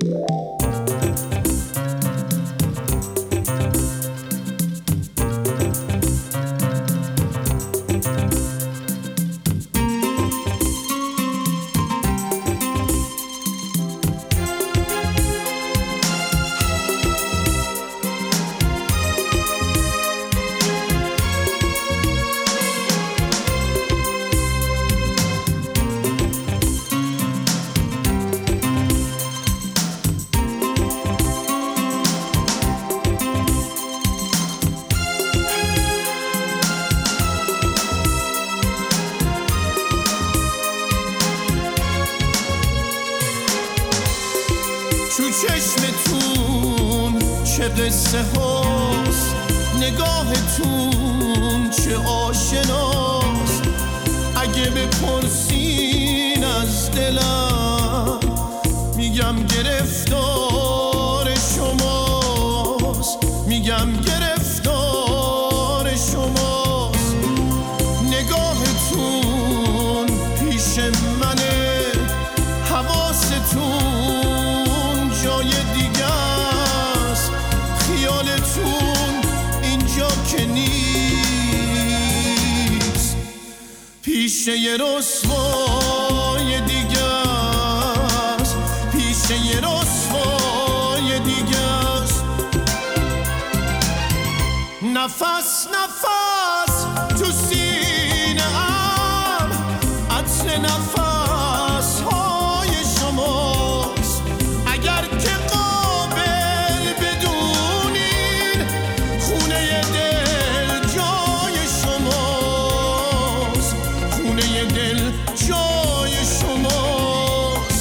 تو چشمتون چه قصه هاست، نگاهتون چه آشناست. اگه بپرسین از دلم میگم گرفتار شماست، میگم گرفتار شماست. نگاهتون پیش منه، حواستون جای دیگه است، خیالتون اینجا که نیست، پیش یه رسوای دیگه است، پیش یه رسوای دیگه است. نفس نفس تو سینه‌ام، عطر نفس های شماست. اگر که قابل بدونین خونه دل جای شماست، خونه دل جای شماست.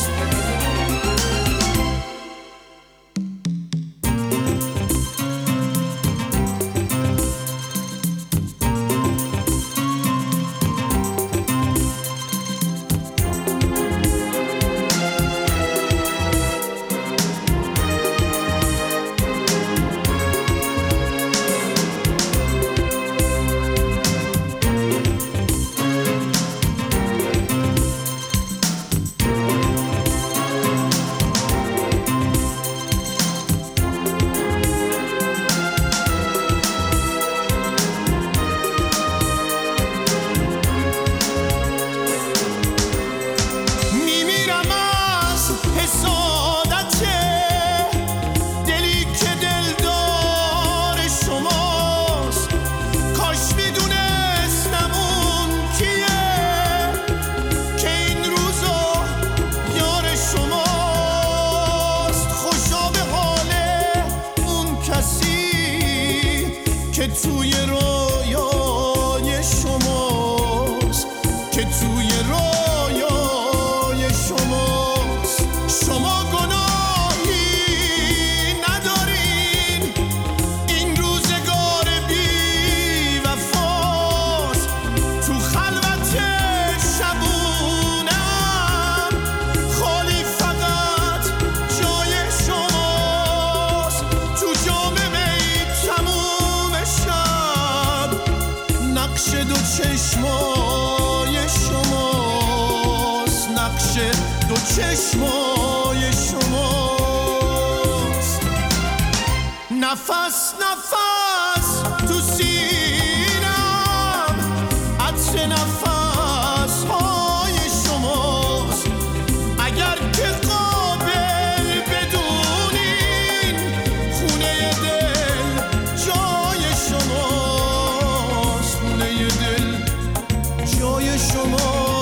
که توی رویای شماست، که توی رویای شماست. شما گناهی ندارین، این روزگار بی وفاست. تو خلوت شبونم خالی فقط جای شماست. تو جام می تموم شب نقش دو چشمای شماست، نقش دو چشمای شماست. نفس نفس تو سینم، عطر نفس های شماست. اگر که قابل بدونین خونه دل جای شماست، خونه دل جای شماست.